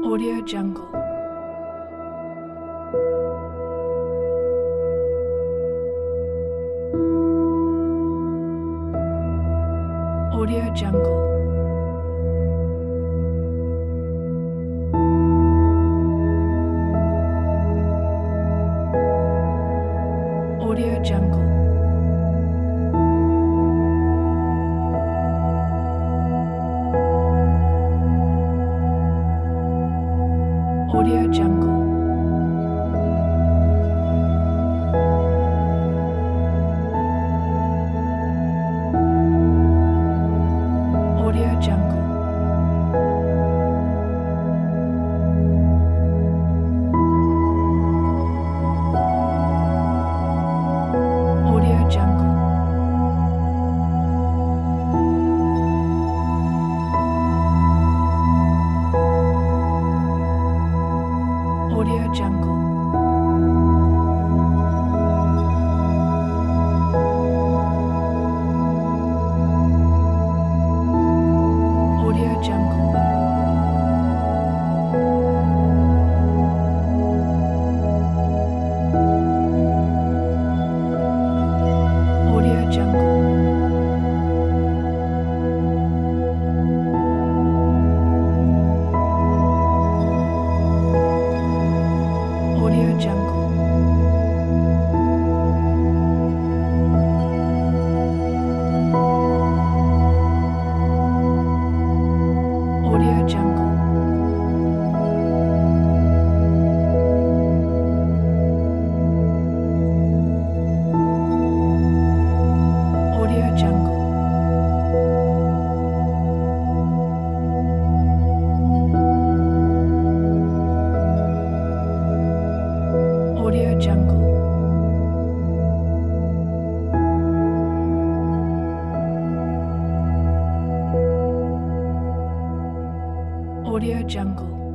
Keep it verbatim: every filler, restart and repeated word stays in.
Audio Jungle. Audio Jungle. Audio Jungle. Audio Jungle. Audio Jungle. Audio Jungle. Audio Jungle. Audio Jungle. Audio Jungle. Audio Jungle. Audio Jungle. Audio Jungle. Audio Jungle. Audio Jungle.